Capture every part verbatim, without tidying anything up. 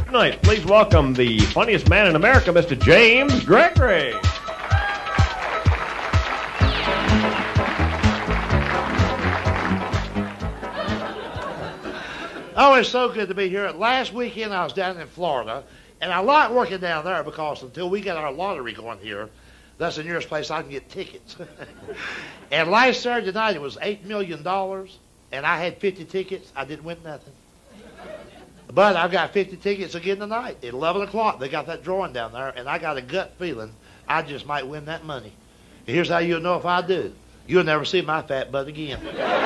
Tonight, please welcome the funniest man in America, Mister James Gregory. Oh, it's so good to be here. Last weekend I was down in Florida, and I like working down there because until we get our lottery going here, that's the nearest place I can get tickets. And last Saturday night it was eight million dollars, and I had fifty tickets. I didn't win nothing. But I've got fifty tickets again tonight. At eleven o'clock, they got that drawing down there, and I got a gut feeling I just might win that money. And here's how you'll know if I do. You'll never see my fat butt again.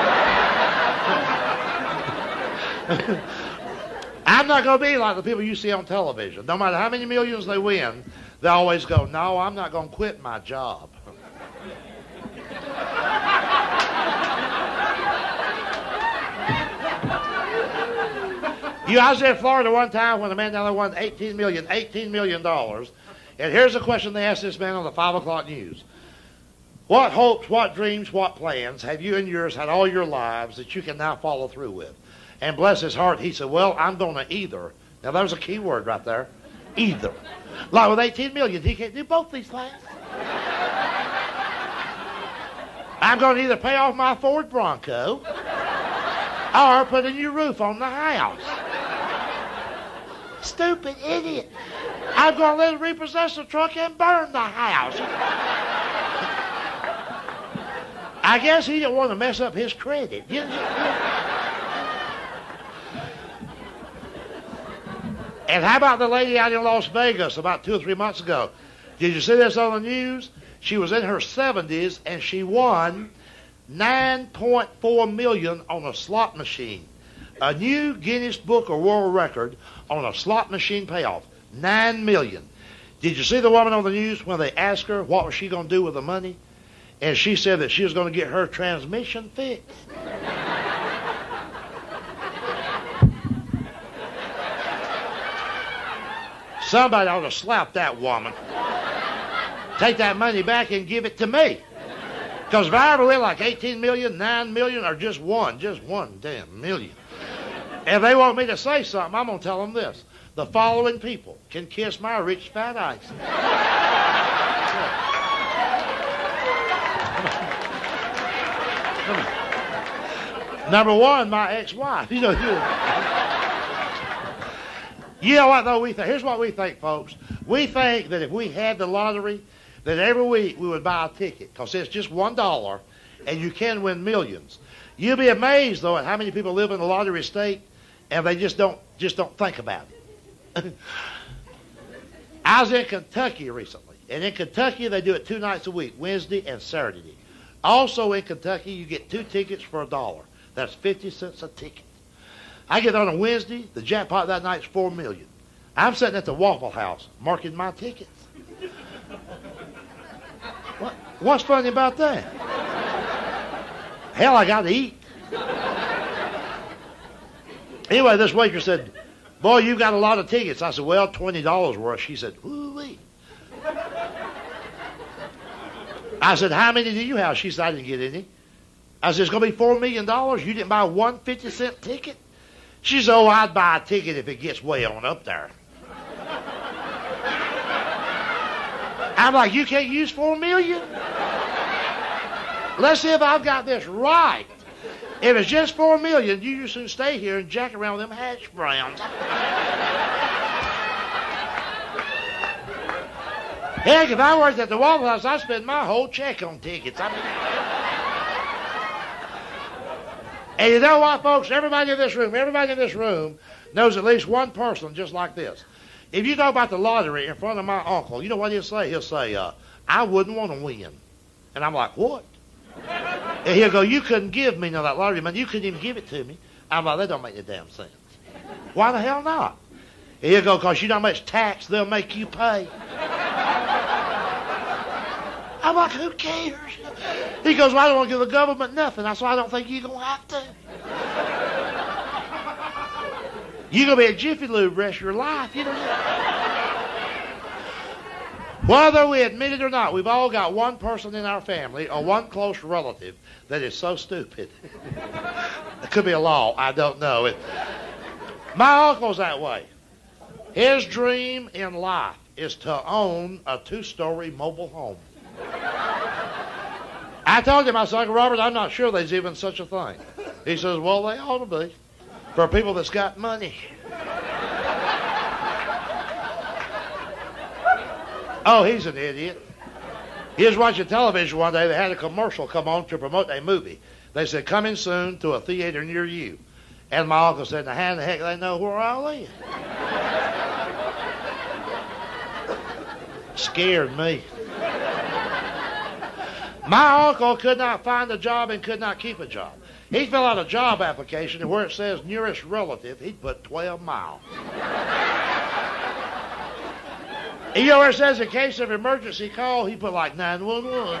I'm not going to be like the people you see on television. No matter how many millions they win, they always go, no, I'm not going to quit my job. You, I was in Florida one time when a man down there won eighteen million dollars, eighteen million dollars. And here's the question they asked this man on the five o'clock news. What hopes, what dreams, what plans have you and yours had all your lives that you can now follow through with? And bless his heart, he said, well, I'm going to either. Now, there's a key word right there. Either. Like with eighteen million dollars, he can't do both these things. I'm going to either pay off my Ford Bronco or put a new roof on the house. Stupid idiot. I'm going to let him repossess the truck and burn the house. I guess he didn't want to mess up his credit. You know? And how about the lady out in Las Vegas about two or three months ago? Did you see this on the news? She was in her seventies and she won nine point four million dollars on a slot machine. A new Guinness Book of World Record on a slot machine payoff. nine million dollars. Did you see the woman on the news when they asked her what was she going to do with the money? And she said that she was going to get her transmission fixed. Somebody ought to slap that woman. Take that money back and give it to me. Because if I ever win like eighteen million, nine million, or just one, just one damn million. If they want me to say something, I'm going to tell them this. The following people can kiss my rich fat ice. Number one, my ex-wife. You know, you know what, though? We think, here's what we think, folks. We think that if we had the lottery, that every week we would buy a ticket, because it's just one dollar, and you can win millions. You'll be amazed, though, at how many people live in the lottery state, and they just don't just don't think about it. I was in Kentucky recently, and in Kentucky they do it two nights a week, Wednesday and Saturday. Also in Kentucky, you get two tickets for a dollar. That's fifty cents a ticket. I get on a Wednesday, the jackpot that night's four million dollars. I'm sitting at the Waffle House marking my tickets. What? What's funny about that? Hell, I got to eat. Anyway, this waiter said, boy, you've got a lot of tickets. I said, well, twenty dollars worth. She said, ooh-wee. I said, how many do you have? She said, I didn't get any. I said, it's going to be four million dollars. You didn't buy one fifty-cent ticket? She said, oh, I'd buy a ticket if it gets way on up there. I'm like, you can't use four million dollars? Let's see if I've got this right. If it's just four million dollars, you just soon stay here and jack around with them hash browns. Heck, if I worked at the Waffle House, I'd spend my whole check on tickets. I mean, and you know what, folks? Everybody in this room, everybody in this room knows at least one person just like this. If you talk about the lottery in front of my uncle, you know what he'll say? He'll say, uh, I wouldn't want to win. And I'm like, what? And he'll go, you couldn't give me none of that lottery money. You couldn't even give it to me. I'm like, that don't make any damn sense. Why the hell not? And he'll go, because you know how much tax they'll make you pay. I'm like, who cares? He goes, well, I don't want to give the government nothing. I said, I don't think you're going to have to. You're going to be a Jiffy Lube the rest of your life. You know. Whether we admit it or not, we've all got one person in our family or one close relative that is so stupid. It could be a law. I don't know. It, my uncle's that way. His dream in life is to own a two-story mobile home. I told him, I said, Uncle Robert, I'm not sure there's even such a thing. He says, well, they ought to be for people that's got money. Oh, he's an idiot. He was watching television one day. They had a commercial come on to promote a movie. They said, coming soon to a theater near you. And my uncle said, now how in the heck they know where I live? Scared me. My uncle could not find a job and could not keep a job. He'd fill out a job application, and where it says nearest relative, he'd put twelve miles. And you know where it says in case of emergency call, he put like nine one one.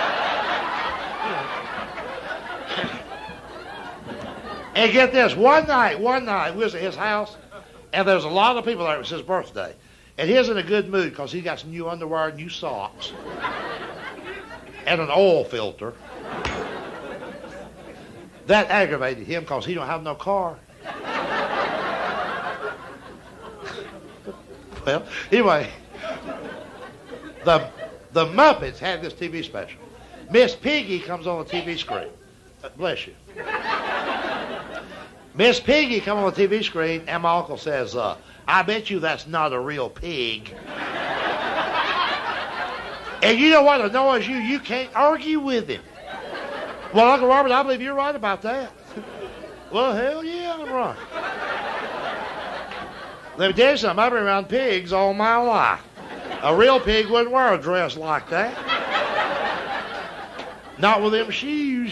And get this, one night, one night, we was at his house, and there was a lot of people there. It was his birthday. And he was in a good mood because he got some new underwear, new socks, and an oil filter. That aggravated him because he don't have no car. Well, anyway, the, the Muppets had this T V special. Miss Piggy comes on the T V screen. Uh, bless you. Miss Piggy come on the T V screen, and my uncle says, uh, I bet you that's not a real pig. And you know what annoys you? You can't argue with him. Well, Uncle Robert, I believe you're right about that. Well, hell yeah, I'm right. Let me tell you something. I've been around pigs all my life. A real pig wouldn't wear a dress like that. Not with them shoes.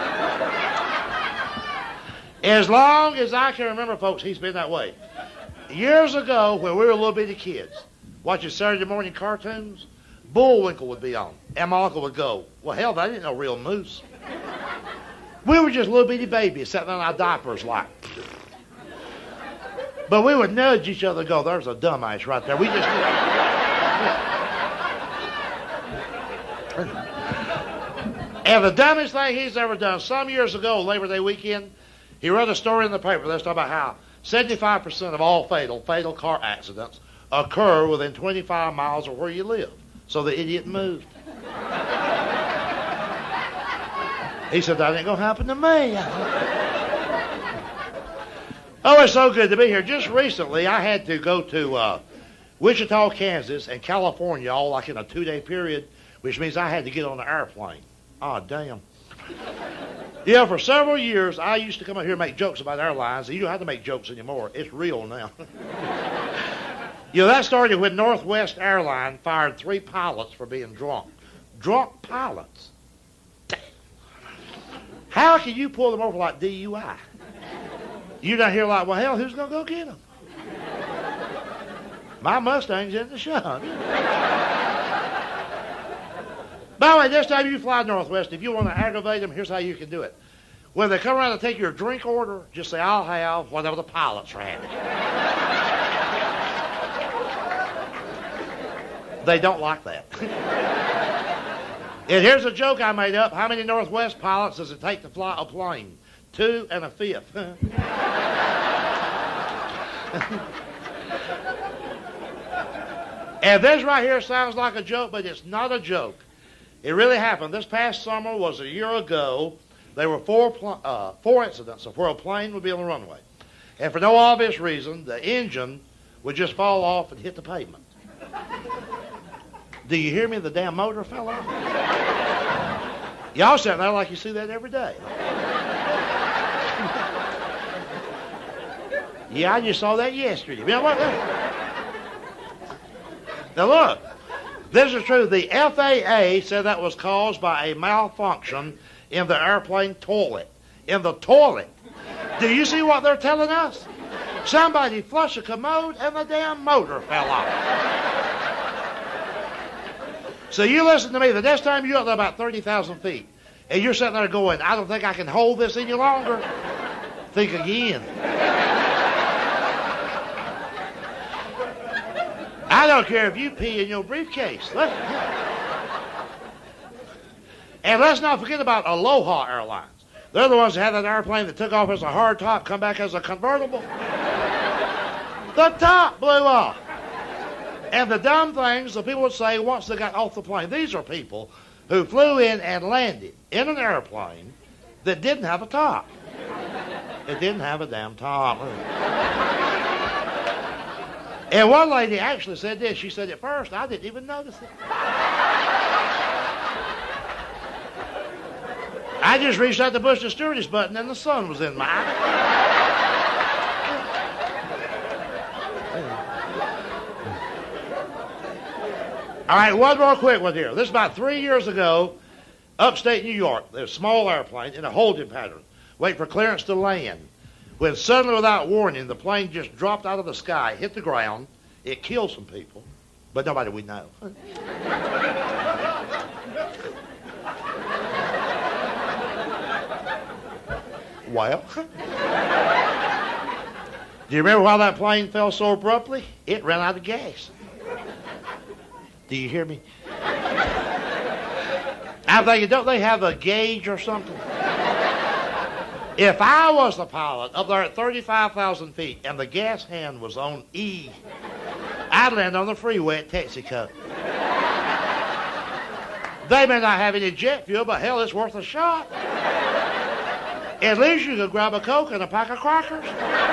As long as I can remember, folks, he's been that way. Years ago, when we were little bitty kids, watching Saturday morning cartoons, Bullwinkle would be on. And my uncle would go, well, hell, that ain't no real moose. We were just little bitty babies sitting on our diapers like. But we would nudge each other and go, there's a dumbass right there. We just... And the dumbest thing he's ever done, some years ago, Labor Day weekend, he read a story in the paper that's about how seventy-five percent of all fatal, fatal car accidents occur within twenty-five miles of where you live. So the idiot moved. He said, that ain't going to happen to me. Oh, it's so good to be here. Just recently, I had to go to uh, Wichita, Kansas, and California, all like in a two-day period, which means I had to get on an airplane. Oh, damn. Yeah, for several years, I used to come up here and make jokes about airlines. You don't have to make jokes anymore. It's real now. You know, that started when Northwest Airlines fired three pilots for being drunk. Drunk pilots. Damn. How can you pull them over like D U I? You're not here like, well, hell, who's going to go get them? My Mustang's in the shop. By the way, this time you fly Northwest, if you want to aggravate them, here's how you can do it. When they come around to take your drink order, just say, I'll have whatever the pilots are having. They don't like that. And here's a joke I made up. How many Northwest pilots does it take to fly a plane? Two and a fifth. And this right here sounds like a joke, but it's not a joke. It really happened. This past summer was a year ago. There were four, pl- uh, four incidents of where a plane would be on the runway. And for no obvious reason, the engine would just fall off and hit the pavement. Do you hear me? The damn motor fell off. Y'all sitting there like you see that every day. Yeah, I just saw that yesterday. You know what? Now look, this is true. The F A A said that was caused by a malfunction in the airplane toilet. In the toilet. Do you see what they're telling us? Somebody flushed a commode and the damn motor fell off. So you listen to me. The next time you're up there about thirty thousand feet, and you're sitting there going, I don't think I can hold this any longer, think again. I don't care if you pee in your briefcase. Let- and let's not forget about Aloha Airlines. They're the ones that had that airplane that took off as a hardtop, come back as a convertible. The top blew off. And the dumb things the people would say once they got off the plane, these are people who flew in and landed in an airplane that didn't have a top. It didn't have a damn top. And one lady actually said this. She said, at first, I didn't even notice it. I just reached out to push the stewardess button and the sun was in my eye. All right, one more quick one here. This is about three years ago, upstate New York. There's a small airplane in a holding pattern, waiting for clearance to land. When suddenly, without warning, the plane just dropped out of the sky, hit the ground. It killed some people, but nobody we know. Well, do you remember why that plane fell so abruptly? It ran out of gas. Do you hear me? I'm thinking, don't they have a gauge or something? If I was the pilot up there at thirty-five thousand feet and the gas hand was on E, I'd land on the freeway at Texaco. They may not have any jet fuel, but hell, it's worth a shot. At least you could grab a Coke and a pack of crackers.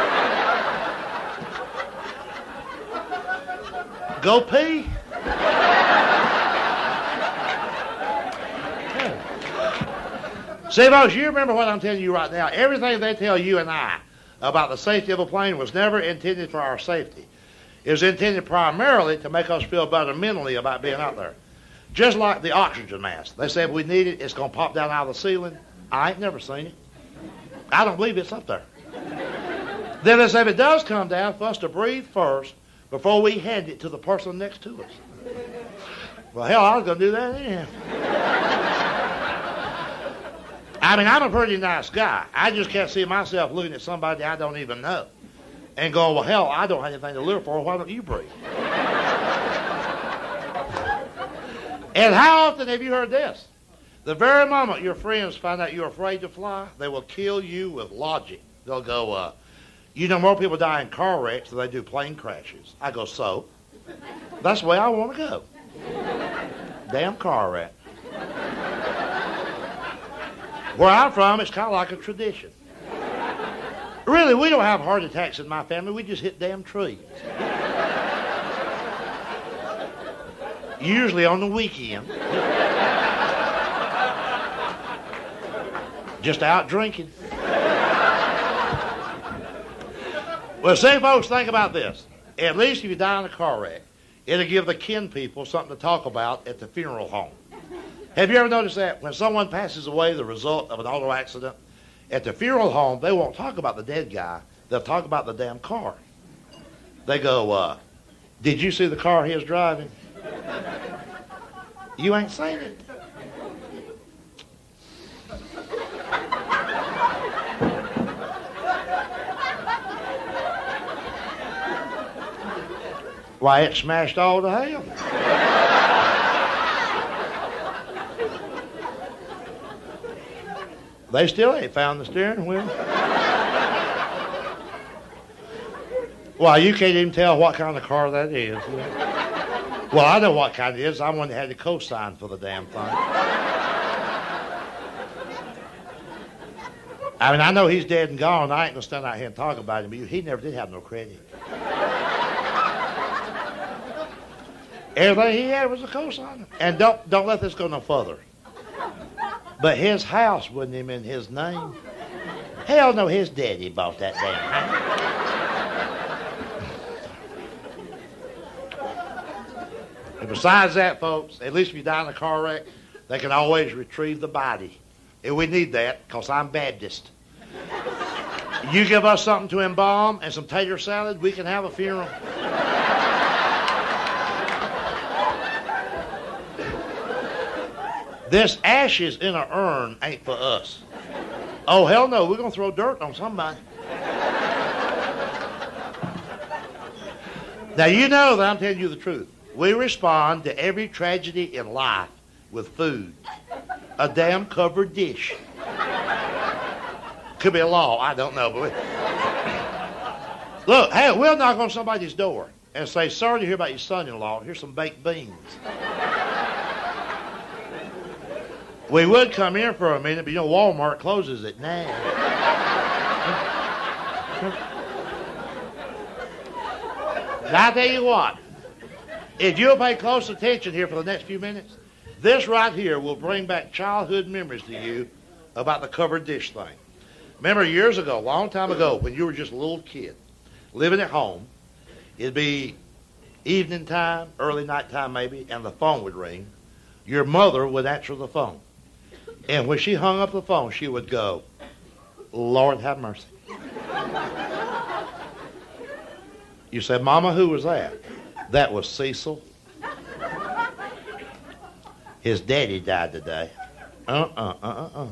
Go pee. See, folks, you remember what I'm telling you right now. Everything they tell you and I about the safety of a plane was never intended for our safety. It was intended primarily to make us feel better mentally about being out there. Just like the oxygen mask. They say if we need it, it's going to pop down out of the ceiling. I ain't never seen it. I don't believe it's up there. Then they say if it does come down, for us to breathe first before we hand it to the person next to us. Well, hell, I was going to do that anyhow. I mean, I'm a pretty nice guy. I just can't see myself looking at somebody I don't even know and going, well, hell, I don't have anything to live for. Why don't you breathe? And how often have you heard this? The very moment your friends find out you're afraid to fly, they will kill you with logic. They'll go, uh, you know, more people die in car wrecks than they do plane crashes. I go, so? That's the way I want to go. Damn car wreck. Where I'm from, it's kind of like a tradition. Really, we don't have heart attacks in my family. We just hit damn trees. Usually on the weekend. Just out drinking. Well, see, folks, think about this. At least if you die in a car wreck, it'll give the kin people something to talk about at the funeral home. Have you ever noticed that? When someone passes away the result of an auto accident, at the funeral home, they won't talk about the dead guy. They'll talk about the damn car. They go, uh, did you see the car he was driving? You ain't seen it. Why, it smashed all to hell. They still ain't found the steering wheel. Well, you can't even tell what kind of car that is. Well, I know what kind it is. I'm one that had to co-sign for the damn thing. I mean, I know he's dead and gone. I ain't going to stand out here and talk about him, but he never did have no credit. Everything he had was a co-signer. And don't, don't let this go no further. But his house wasn't even in his name. Hell no, his daddy bought that damn house. And besides that, folks, at least if you die in a car wreck, they can always retrieve the body. And we need that, because I'm Baptist. You give us something to embalm and some tater salad, we can have a funeral. This ashes in an urn ain't for us. Oh, hell no, we're going to throw dirt on somebody. Now, you know that I'm telling you the truth. We respond to every tragedy in life with food. A damn covered dish. Could be a law, I don't know. But Look, hey, we'll knock on somebody's door and say, sorry to hear about your son-in-law. Here's some baked beans. We would come in for a minute, but you know Walmart closes at nine. Now, I tell you what, if you'll pay close attention here for the next few minutes, this right here will bring back childhood memories to you about the covered dish thing. Remember years ago, a long time ago, when you were just a little kid, living at home, it'd be evening time, early night time maybe, and the phone would ring. Your mother would answer the phone. And when she hung up the phone, she would go, Lord have mercy. You said, Mama, who was that? That was Cecil. His daddy died today. Uh-uh, uh-uh-uh.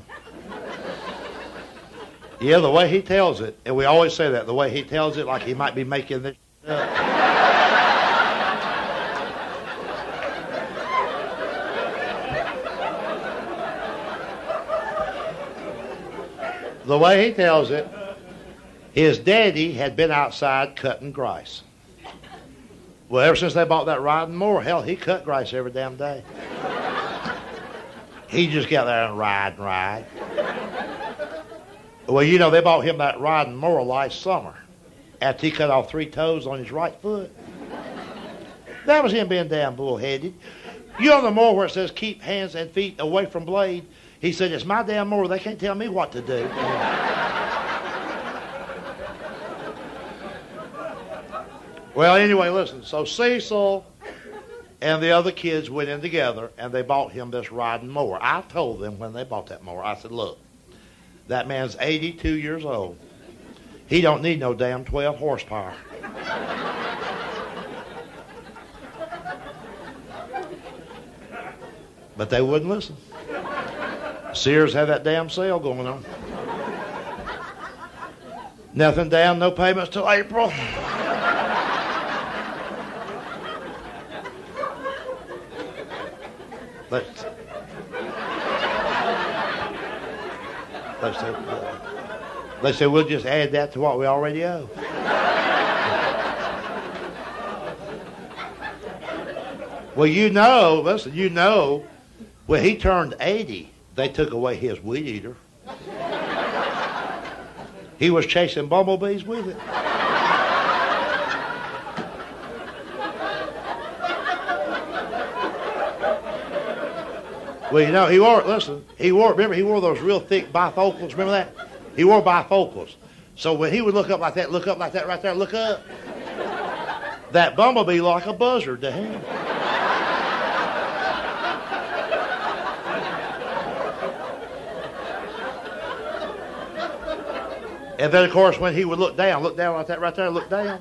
Yeah, the way he tells it, and we always say that, the way he tells it, like he might be making this up. The way he tells it, his daddy had been outside cutting grass. Well, ever since they bought that riding mower, hell, he cut grass every damn day. He just got there and ride and ride. Well, you know, they bought him that riding mower last summer after he cut off three toes on his right foot. That was him being damn bullheaded. You know the mower where it says keep hands and feet away from blade? He said, it's my damn mower. They can't tell me what to do. Well, anyway, listen. So Cecil and the other kids went in together, and they bought him this riding mower. I told them when they bought that mower, I said, look, that man's eighty-two years old. He don't need no damn twelve horsepower. But they wouldn't listen. Sears had that damn sale going on. Nothing down, no payments till April. Let's, they said, uh, they said, we'll just add that to what we already owe. Well, you know, listen, you know, when he turned eighty, they took away his weed eater. He was chasing bumblebees with it. Well, you know, he wore, listen, he wore, remember, he wore those real thick bifocals, remember that? He wore bifocals. So when he would look up like that, look up like that right there, look up, that bumblebee like a buzzard to him. And then, of course, when he would look down, look down like that right there, look down,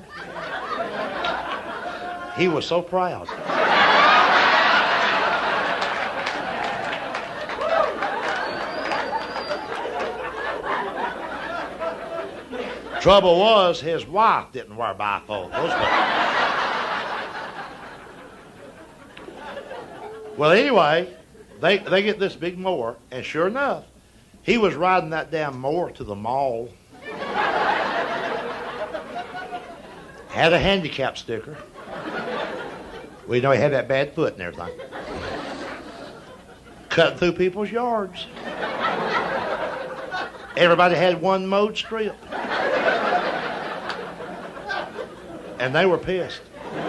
he was so proud. Trouble was, his wife didn't wear bifocals. But... Well, anyway, they, they get this big mower, and sure enough, he was riding that damn mower to the mall. Had a handicap sticker. We know he had that bad foot and everything. Cutting through people's yards. Everybody had one mowed strip. And they were pissed.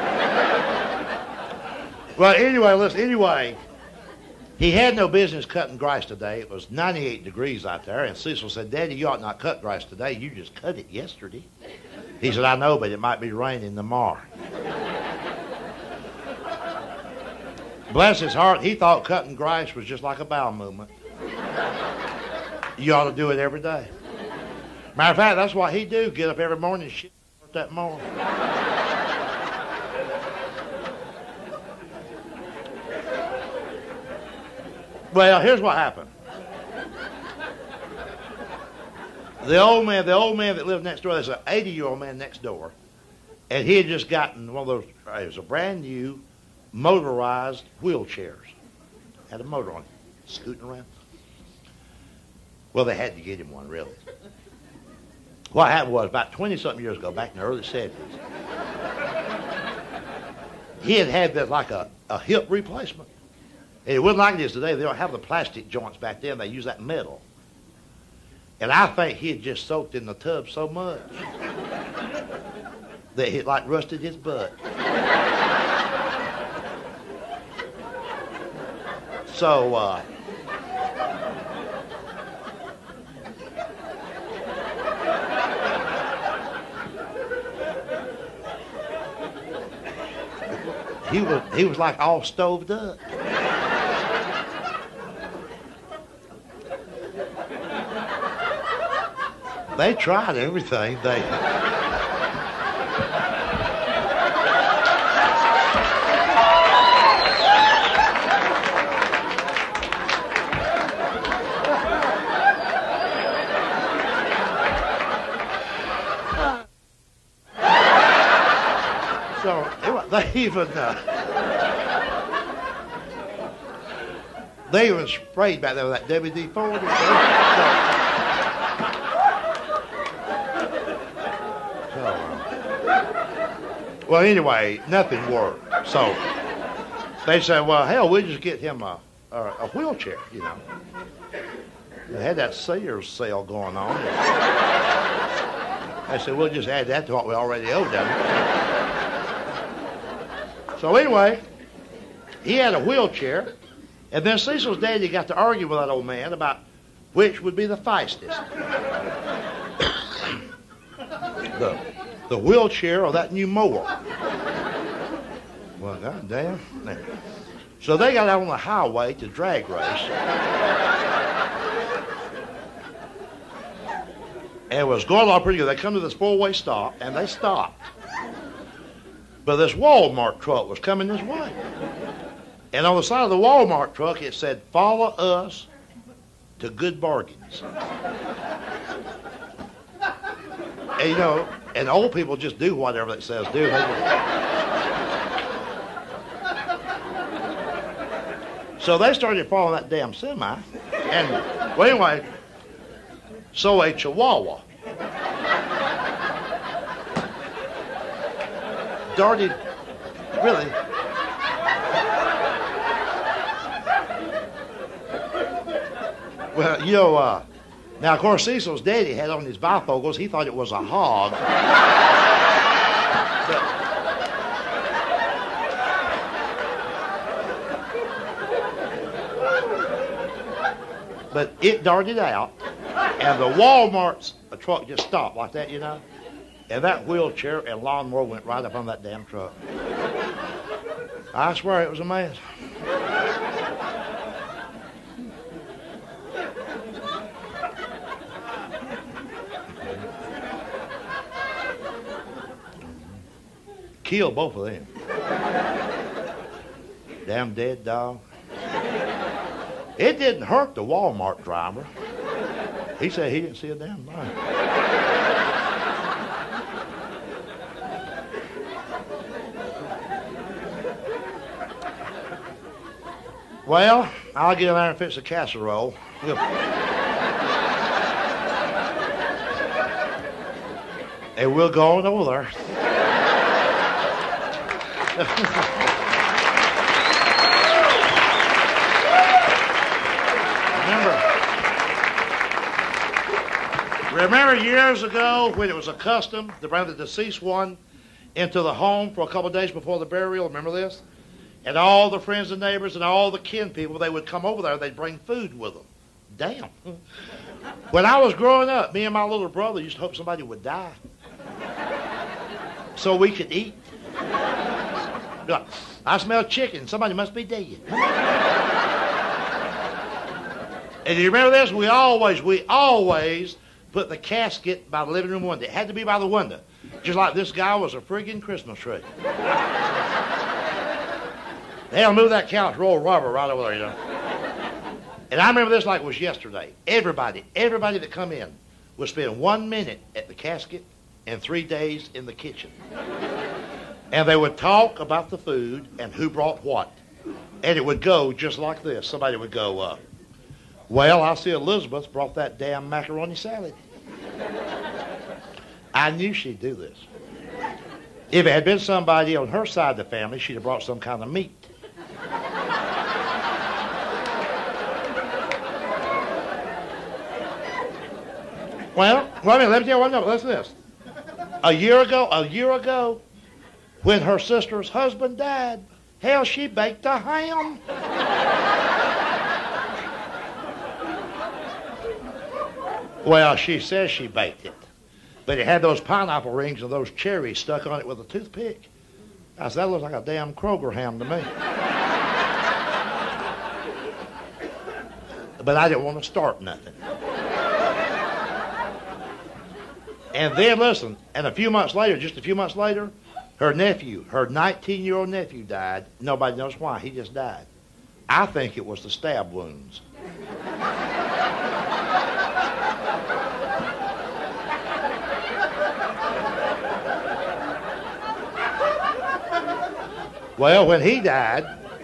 Well, anyway, listen, anyway, he had no business cutting grass today. It was ninety-eight degrees out there, and Cecil said, Daddy, you ought not cut grass today. You just cut it yesterday. He said, I know, but it might be raining tomorrow. Bless his heart, he thought cutting grass was just like a bowel movement. You ought to do it every day. Matter of fact, that's what he do, get up every morning and shit that mower. Well, here's what happened. The old man, the old man that lived next door, there's an eighty-year-old man next door, and he had just gotten one of those, it was a brand new motorized wheelchairs. Had a motor on it, scooting around. Well, they had to get him one, really. What happened was about twenty-something years ago, back in the early seventies, he had had this, like a, a hip replacement. And it wasn't like it is today. They don't have the plastic joints back then. They use that metal. And I think he had just soaked in the tub so much that it like rusted his butt. So, uh, he was he was like all stoved up. They tried everything. They so it, they even uh, they even sprayed back there with that W D forty. Well, anyway, nothing worked. So they said, well, hell, we'll just get him a, a, a wheelchair, you know. They had that Sears sale going on. They said, we'll just add that to what we already owed them. So anyway, he had a wheelchair, and then Cecil's daddy got to argue with that old man about which would be the fastest. the The wheelchair or that new mower. Well, goddamn. So they got out on the highway to drag race. And it was going along pretty good. They come to this four-way stop, and they stopped. But this Walmart truck was coming this way. And on the side of the Walmart truck, it said, follow us to Good Bargains. And, you know, and old people just do whatever it says do. So they started following that damn semi. And, well, anyway, so a Chihuahua darted, really, well, you know, uh, now, of course, Cecil's daddy had on his bifocals. He thought it was a hog. But, but it darted out, and the Walmart's a truck just stopped like that, you know, and that wheelchair and lawnmower went right up on that damn truck. I swear it was a mess. Killed both of them. Damn dead dog. It didn't hurt the Walmart driver. He said he didn't see a damn thing. Well, I'll get in there and fix a casserole. We'll... and we'll go on over there. remember, remember years ago when it was a custom to bring the deceased one into the home for a couple of days before the burial? Remember this? And all the friends and neighbors and all the kin people, they would come over there. They'd bring food with them. Damn. When I was growing up, me and my little brother used to hope somebody would die so we could eat. Like, I smell chicken. Somebody must be dead. And you remember this? We always, we always put the casket by the living room window. It had to be by the window. Just like this guy was a friggin' Christmas tree. They'll move that couch, roll rubber right over there, you know. And I remember this like it was yesterday. Everybody, everybody that come in would spend one minute at the casket and three days in the kitchen. And they would talk about the food and who brought what. And it would go just like this. Somebody would go, uh, well, I see Elizabeth brought that damn macaroni salad. I knew she'd do this. If it had been somebody on her side of the family, she'd have brought some kind of meat. Well, wait a minute, let me tell you one more. Listen to this. A year ago, a year ago, when her sister's husband died, hell, she baked a ham. Well, she says she baked it, but it had those pineapple rings and those cherries stuck on it with a toothpick. I said, that looks like a damn Kroger ham to me. But I didn't want to start nothing. And then, listen, and a few months later, just a few months later, her nephew, her nineteen-year-old nephew died. Nobody knows why. He just died. I think it was the stab wounds. Well, when he died,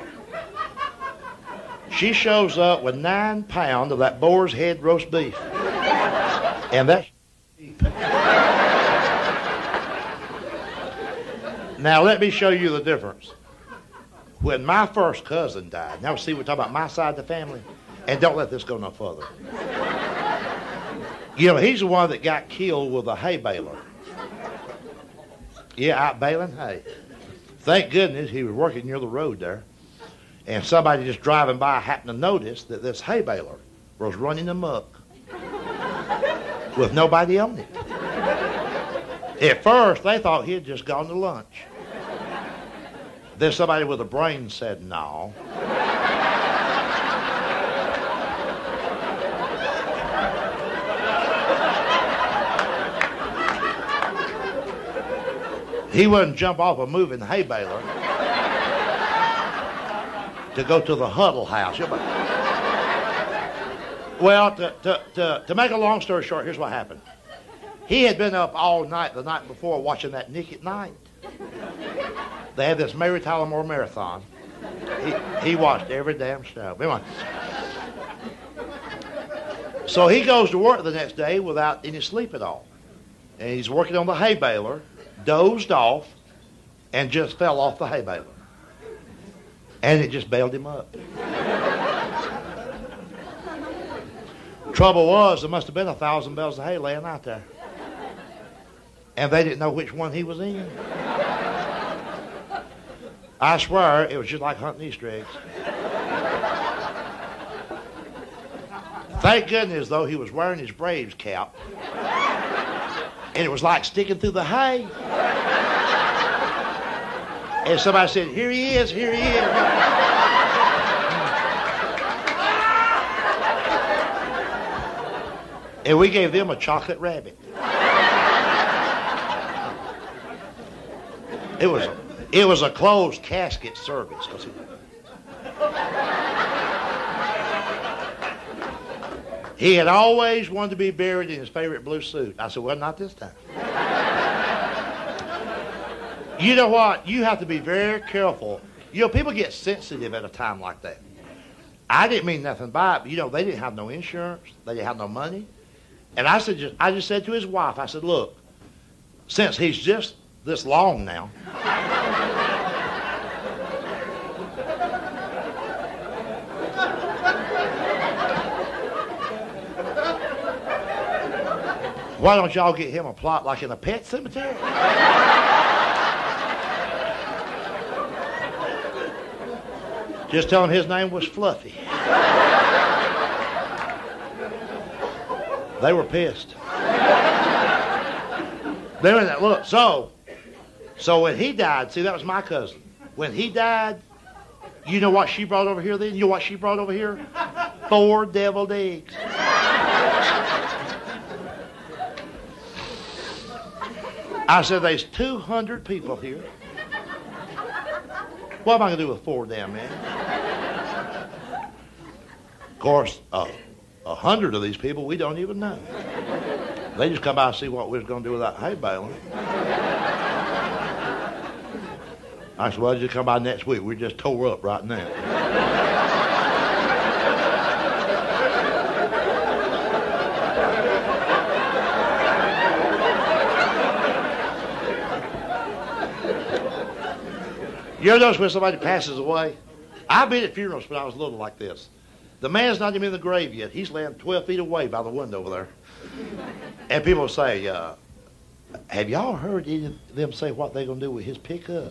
she shows up with nine pounds of that boar's head roast beef. And that's cheap. Now, let me show you the difference. When my first cousin died, now see, we're talking about my side of the family, and don't let this go no further. You know, he's the one that got killed with a hay baler. Yeah, out baling hay. Thank goodness he was working near the road there, and somebody just driving by happened to notice that this hay baler was running amok with nobody on it. At first, they thought he had just gone to lunch. Then somebody with a brain said, no. He wouldn't jump off a moving hay baler to go to the Huddle House. Well, to, to, to, to make a long story short, here's what happened. He had been up all night the night before watching that Nick at Night. They had this Mary Tyler Moore marathon. He, he watched every damn show. Anyway. So he goes to work the next day without any sleep at all. And he's working on the hay baler, dozed off, and just fell off the hay baler. And it just bailed him up. Trouble was, there must have been a thousand bales of hay laying out there. And they didn't know which one he was in. I swear, it was just like hunting Easter eggs. Thank goodness, though, he was wearing his Braves cap. And it was like sticking through the hay. And somebody said, here he is, here he is. And we gave them a chocolate rabbit. It was, it was a closed casket service. It, he had always wanted to be buried in his favorite blue suit. I said, well, not this time. You know what? You have to be very careful. You know, people get sensitive at a time like that. I didn't mean nothing by it, but, you know, they didn't have no insurance. They didn't have no money. And I said, just, I just said to his wife, I said, look, since he's just this long now, why don't y'all get him a plot like in a pet cemetery? Just tell him his name was Fluffy. They were pissed. They were in that look. So, so when he died, see, that was my cousin. When he died, you know what she brought over here then? You know what she brought over here? Four deviled eggs. I said, there's two hundred people here. What am I going to do with four damn men? Of course, uh, a hundred of these people we don't even know. They just come by and see what we was going to do with that hay baling. I said, well, just come by next week. We're just tore up right now. You ever notice when somebody passes away? I've been at funerals when I was little like this. The man's not even in the grave yet. He's laying twelve feet away by the window over there. And people say, uh, have y'all heard any of them say what they're going to do with his pickup?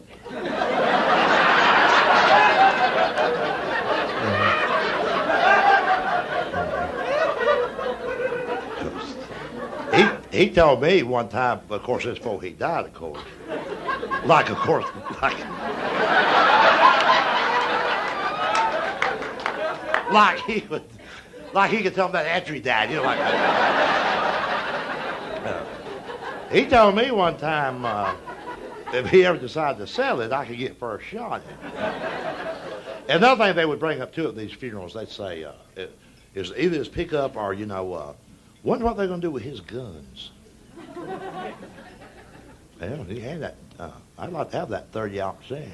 he, he told me one time, of course, this before he died, of course. Like, of course, like... Like he would, like he could tell him that after he died, you know, like uh, he told me one time uh, if he ever decided to sell it, I could get first shot. Another thing they would bring up too at these funerals, they'd say, uh, it, is either his pickup or, you know, uh, wonder what they're going to do with his guns. Well, he had that. Uh, I'd like to have that thirty-ounce set.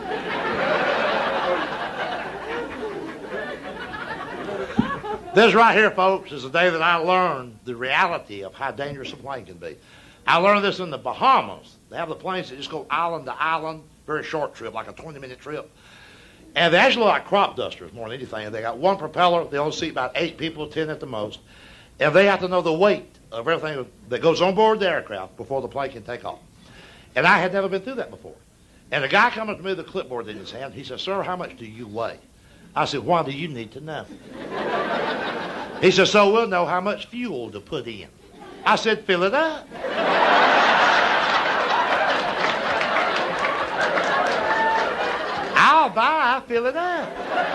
This right here, folks, is the day that I learned the reality of how dangerous a plane can be. I learned this in the Bahamas. They have the planes that just go island to island, very short trip, like a twenty-minute trip. And they actually look like crop dusters more than anything. They got one propeller. They only seat about eight people, ten at the most. And they have to know the weight of everything that goes on board the aircraft before the plane can take off. And I had never been through that before. And a guy comes up to me with a clipboard in his hand. He says, sir, how much do you weigh? I said, why do you need to know? He said, so we'll know how much fuel to put in. I said, fill it up. I'll buy, fill it up.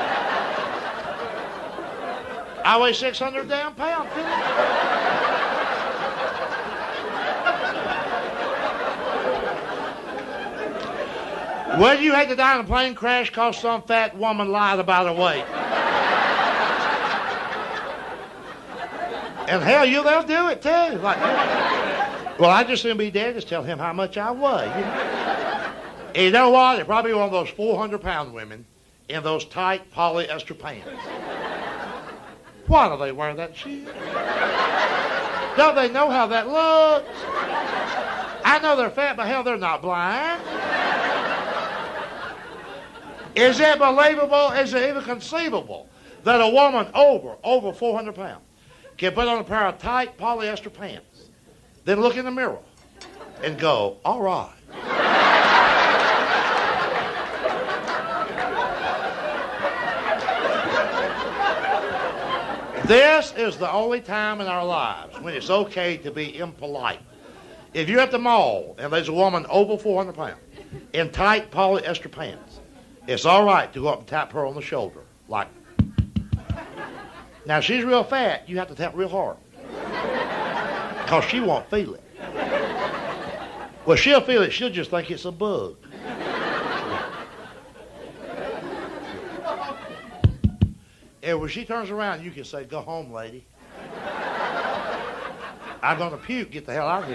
I weigh six hundred damn pounds, fill it up. Well, you had to die in a plane crash because some fat woman lied about her weight. And hell, you they'll do it too. Like, well, I just soon be dead. Just tell him how much I weigh. You know, and you know what? They're probably one of those four hundred pound women in those tight polyester pants. Why do they wear that shit? Don't they know how that looks? I know they're fat, but hell, they're not blind. Is it believable? Is it even conceivable that a woman over, over four hundred pounds can put on a pair of tight polyester pants, then look in the mirror and go, all right. This is the only time in our lives when it's okay to be impolite. If you're at the mall and there's a woman over four hundred pounds in tight polyester pants, it's all right to go up and tap her on the shoulder, like. Now, if she's real fat, you have to tap real hard, because she won't feel it. Well, she'll feel it. She'll just think it's a bug. And when she turns around, you can say, go home, lady. I'm going to puke. Get the hell out of here.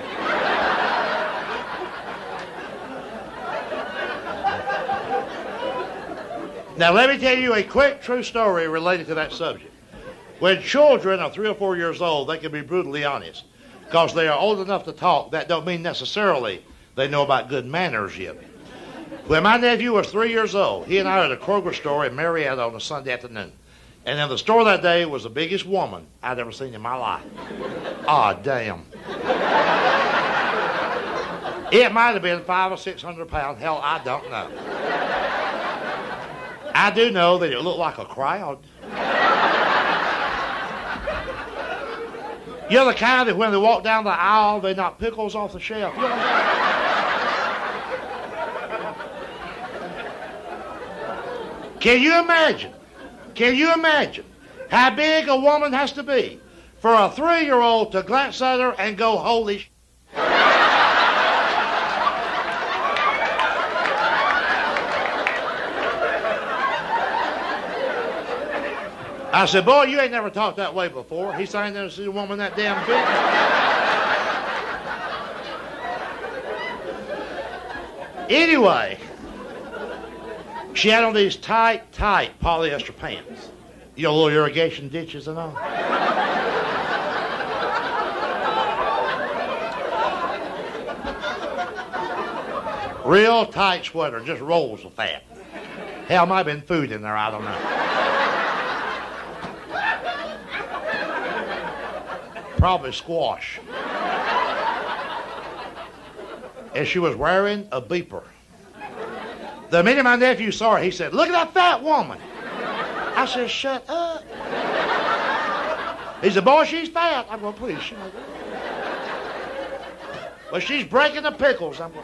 Now, let me tell you a quick true story related to that subject. When children are three or four years old, they can be brutally honest. Because they are old enough to talk, that don't mean necessarily they know about good manners yet. When my nephew was three years old, he and I were at a Kroger store in Marietta on a Sunday afternoon. And in the store that day was the biggest woman I'd ever seen in my life. Ah, damn. It might have been five or six hundred pounds. Hell, I don't know. I do know that it looked like a crowd. You're the kind that when they walk down the aisle, they knock pickles off the shelf. You know what I'm saying? Can you imagine? Can you imagine how big a woman has to be for a three-year-old to glance at her and go, holy sh**? I said, boy, you ain't never talked that way before. He's saying never seen a woman that damn big. Anyway, she had on these tight, tight polyester pants. You know, little irrigation ditches and all. Real tight sweater, just rolls of fat. Hell, might have been food in there, I don't know. Probably squash. And she was wearing a beeper. The minute my nephew saw her, he said, "Look at that fat woman." I said, "Shut up." He said, "Boy, she's fat." I'm going, "Please, shut up." Well, she's breaking the pickles. I'm going,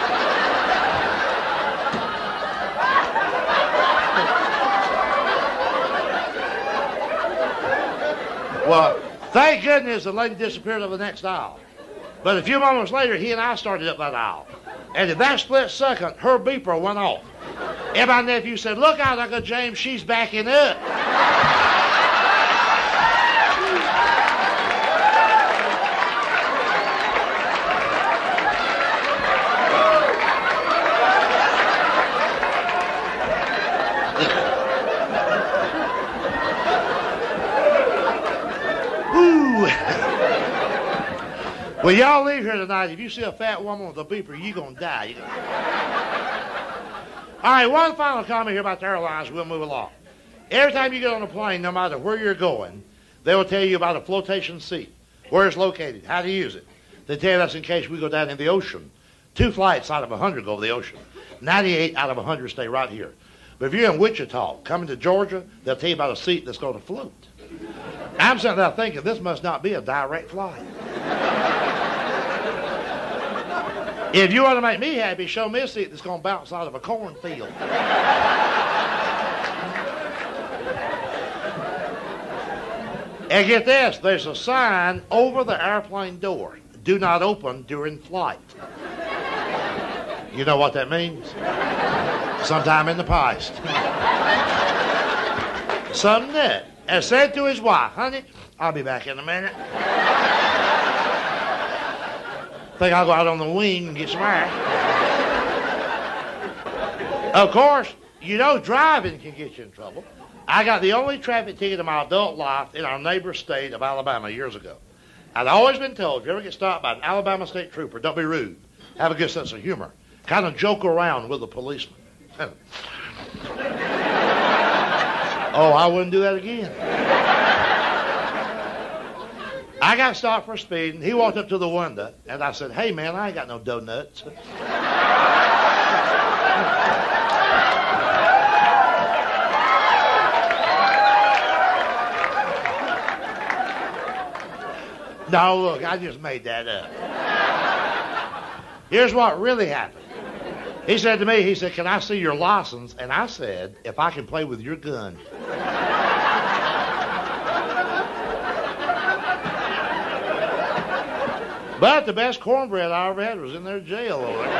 well, thank goodness the lady disappeared up the next aisle. But a few moments later, he and I started up that aisle. And in that split second, her beeper went off. And my nephew said, "Look out, Uncle James, she's backing up." When y'all leave here tonight, if you see a fat woman with a beeper, you're going to die. You're gonna... All right, one final comment here about the airlines. We'll move along. Every time you get on a plane, no matter where you're going, they will tell you about a flotation seat, where it's located, how to use it. They tell you that's in case we go down in the ocean. Two flights out of one hundred go over the ocean. ninety-eight out of one hundred stay right here. But if you're in Wichita, coming to Georgia, they'll tell you about a seat that's going to float. I'm sitting there thinking, this must not be a direct flight. If you want to make me happy, show me a seat that's going to bounce out of a cornfield. And get this, there's a sign over the airplane door. Do not open during flight. You know what that means? Sometime in the past. Some nut has said to his wife, "Honey, I'll be back in a minute. Think I'll go out on the wing and get some air." Of course, you know driving can get you in trouble. I got the only traffic ticket of my adult life in our neighbor state of Alabama years ago. I'd always been told, if you ever get stopped by an Alabama state trooper, don't be rude. Have a good sense of humor. Kind of joke around with the policeman. Oh, I wouldn't do that again. I got stopped for speeding. He walked up to the window, and I said, "Hey, man, I ain't got no donuts." No, look, I just made that up. Here's what really happened. He said to me, he said, "Can I see your license?" And I said, "If I can play with your gun." But the best cornbread I ever had was in their jail over there.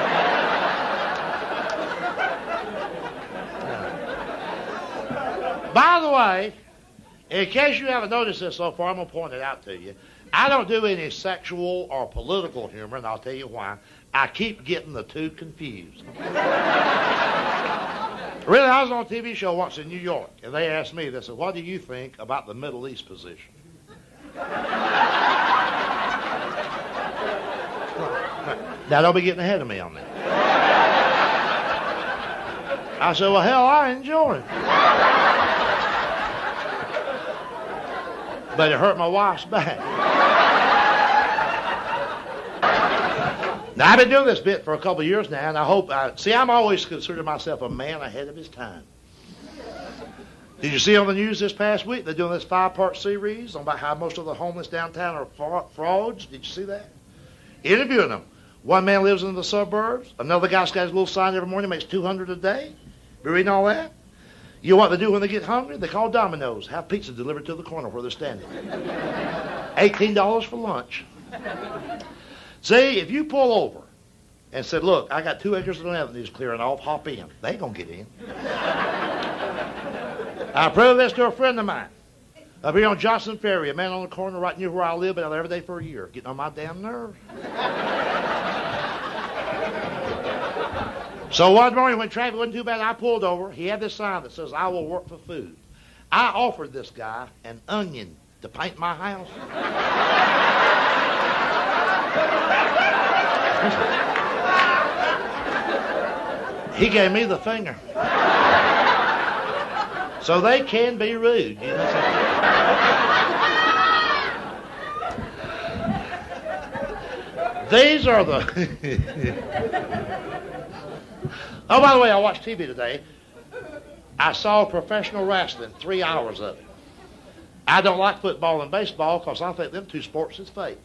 By the way, in case you haven't noticed this so far, I'm going to point it out to you. I don't do any sexual or political humor, and I'll tell you why. I keep getting the two confused. Really, I was on a T V show once in New York, and they asked me, they said, "What do you think about the Middle East position?" Now, don't be getting ahead of me on that. I said, "Well, hell, I enjoy it." But it hurt my wife's back. Now, I've been doing this bit for a couple of years now, and I hope, I, see, I'm always considered myself a man ahead of his time. Did you see on the news this past week, they're doing this five-part series on about how most of the homeless downtown are frauds? Did you see that? Interviewing them. One man lives in the suburbs. Another guy's got his little sign every morning, makes two hundred dollars a day. You reading all that? You know what they do when they get hungry? They call Domino's, have pizza delivered to the corner where they're standing. eighteen dollars for lunch. See, if you pull over and said, "Look, I got two acres of land that needs clearing off, hop in," they ain't going to get in. I proved this to a friend of mine. Up here on Johnson Ferry, a man on the corner right near where I live, been out there every day for a year, getting on my damn nerves. So one morning when traffic wasn't too bad, I pulled over. He had this sign that says, "I will work for food." I offered this guy an onion to paint my house. He gave me the finger. So they can be rude, you know. These are the... Oh, by the way, I watched T V today. I saw professional wrestling, three hours of it. I don't like football and baseball because I think them two sports is fake.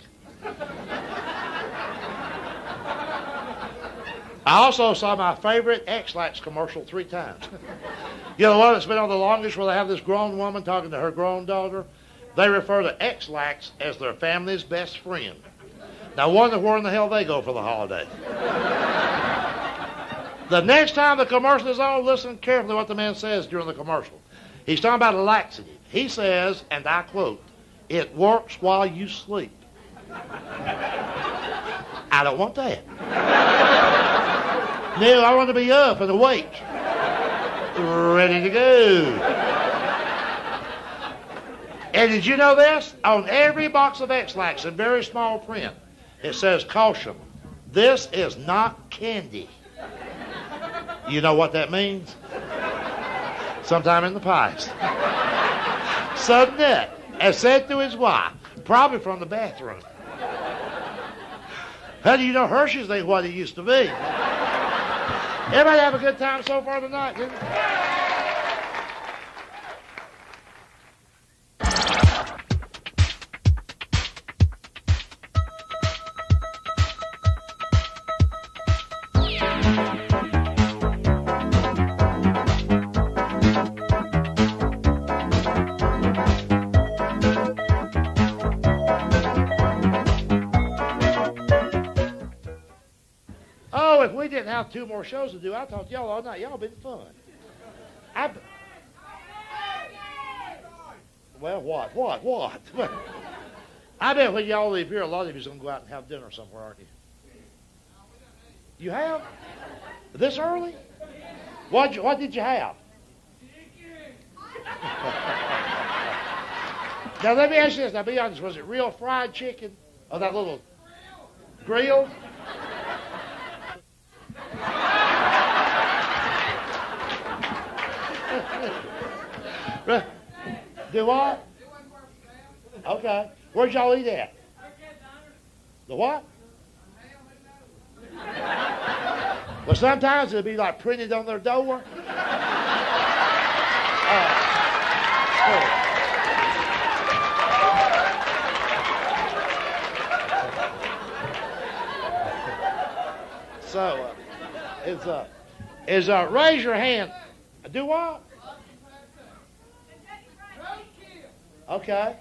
I also saw my favorite X-Lax commercial three times. You know the one that's been on the longest where they have this grown woman talking to her grown daughter? They refer to X-Lax as their family's best friend. Now, wonder where in the hell they go for the holiday. The next time the commercial is on, listen carefully to what the man says during the commercial. He's talking about a laxative. He says, and I quote, "It works while you sleep." I don't want that. No, I want to be up and awake, ready to go. And did you know this? On every box of X-Lax in very small print, it says, "Caution, this is not candy." You know what that means? Sometime in the past. Some nut has said to his wife, probably from the bathroom, "How do you know Hershey's ain't what it used to be?" Everybody have a good time so far tonight, didn't you? Oh, if we didn't have two more shows to do, I talked to y'all all night. Y'all been fun. I, well, what, what, what? I bet when y'all leave here, a lot of you's going to go out and have dinner somewhere, aren't you? You have? This early? What, what did you have? Now, let me ask you this. Now, be honest. Was it real fried chicken or that little grilled? Do what? Okay. Where'd y'all eat at? The what? Well, sometimes it'll be like printed on their door. Uh, so, uh, is uh, is uh, raise your hand. Do what? Okay.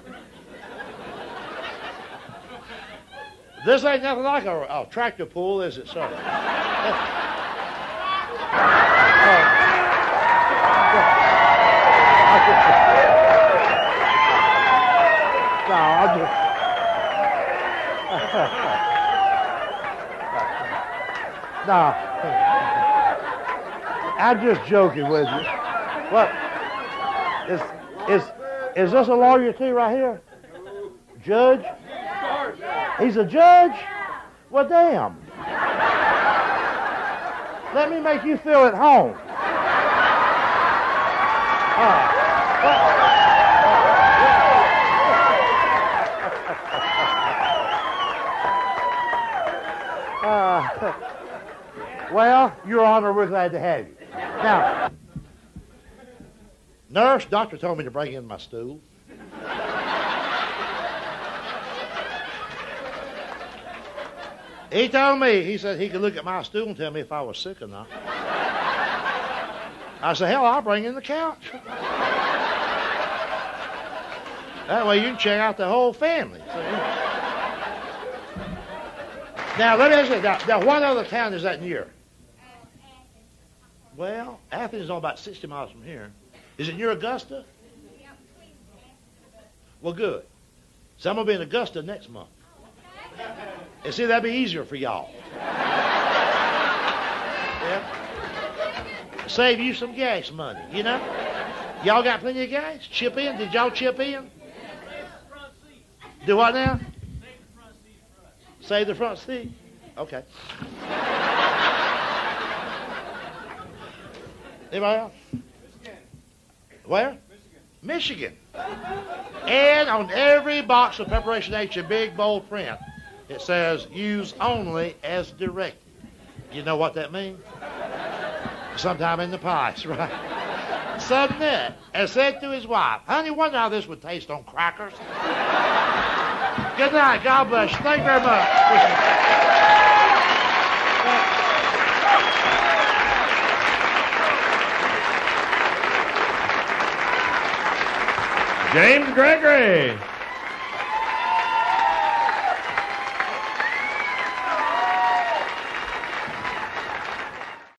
This ain't nothing like a, a tractor pull, is it, sir? uh, no, I'm just... no. I'm just joking with you. What? Is, is, is this a lawyer too right here? Judge? He's a judge? Well, damn. Let me make you feel at home. Uh, uh, well, Your Honor, we're glad to have you. Now, nurse, doctor told me to bring in my stool. He told me, he said he could look at my stool and tell me if I was sick or not. I said, hell, I'll bring in the couch. That way you can check out the whole family. So, now, let me ask you, now, now, what other town is that near? Well, Athens is only about sixty miles from here. Is it near Augusta? Well, good. So I'm going to be in Augusta next month. And see, that'd be easier for y'all. Yeah. Save you some gas money, you know? Y'all got plenty of gas? Chip in? Did y'all chip in? Do what now? Save the front seat. Okay. Anybody else? Where? Michigan. And on every box of Preparation H in big bold print, it says, use only as directed. You know what that means? Sometime in the past, right? Son Ned has said to his wife, honey, wonder how this would taste on crackers. Good night. God bless you. Thank you very much. James Gregory.